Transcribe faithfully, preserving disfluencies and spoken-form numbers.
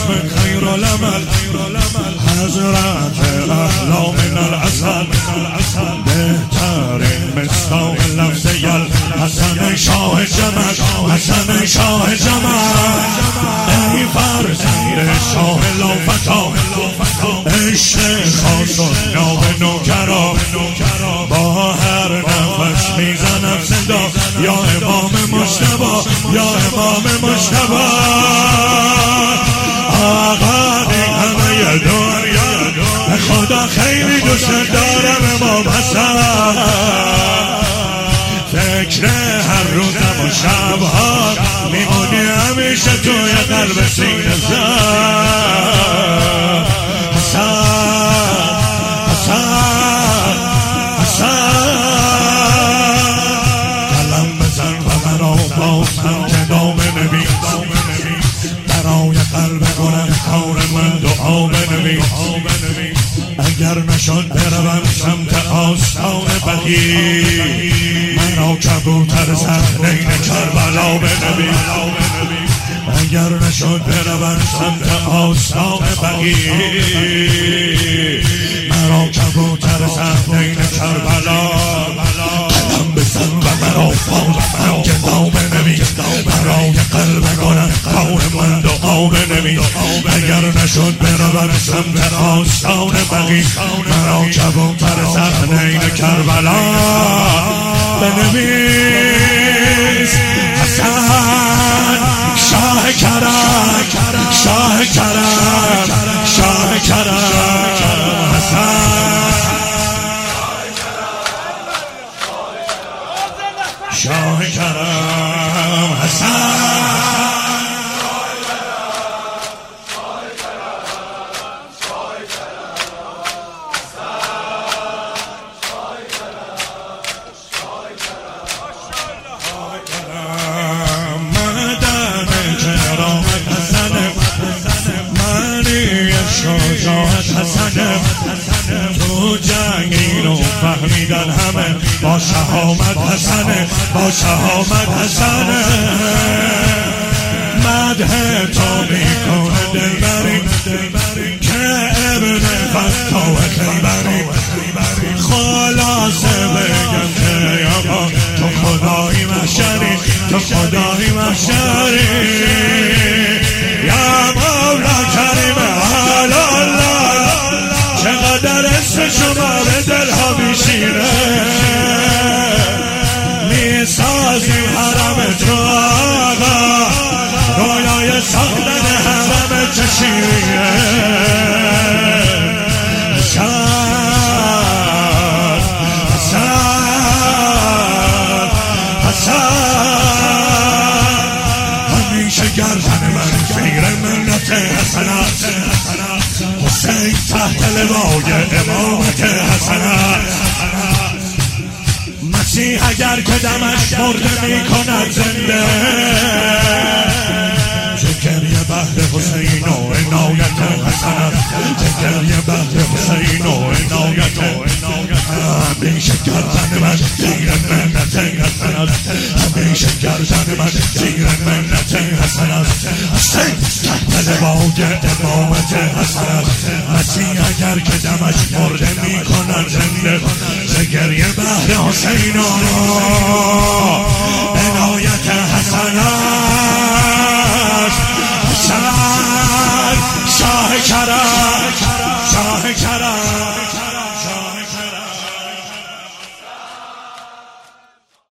خیر العمل حضرت احلا من العسل بهترین مصداق لفظ یل حسن شاه جمل حسن شاه جمل ای فرزند شاه لافتا عشق خاص و ناب نوکرا با هر نفس میزنم صدا یا امام مجتبی یا امام مجتبی آقا همه دنیا به خدا خیلی دوست دارم امام حسن فکر هر روزم و شبها میمونی همیشه توی قلب سینه زن حسن حسن حسن قلم بزن و مرا بازم که نامه نبی برای قلب گلم کار من دعا بنویس اگر نشد بروم سمت آستان بقی مرا کبوتر صحنین کربلا بنویس اگر نشد بروم سمت آستان بقی مرا کبوتر صحنین کربلا قلم بزن و مرا باز که نام بنویس برای قلب گلم کار من دعا بنویس اگر نشد بروم سمت آستان بقی مرا کبوتر صحنین کربلا بنویس حسن شاه کرم شاه کرم شاه کرم حسن شاه کرم حسن حسنم تو جنگ اینو فهمیدن همه با شهامت حسنه با شهامت حسنه مدح تو میکنه دلبری که ابن فتاو خیبری خلاصه بگم که آقا تو خدای محشری تو خدای محشری یا مولا کریم حلالا چقدر اسم شما به دلها میشینه میسازیم حرم تو آقا رویای ساختن حرم چشیریه حسن حسن حسن همیشه گردن من فکر منت حسنات حسین تحت لوای امامت حسنات مسیح اگر که دمش مرده می کند زنده گریه بهر حسین و عنایت حسنات گریه بهر حسین و عنایت همیشه گردن من زیر منت حسنات همیشه گردن من زیر منت حسنات حسین تحت لوای امامت حسنات مسیح اگر که دمش مرده می کند زنده گریه بهر حسین و عنایت حسنات حسن شاه کرم شاه کرم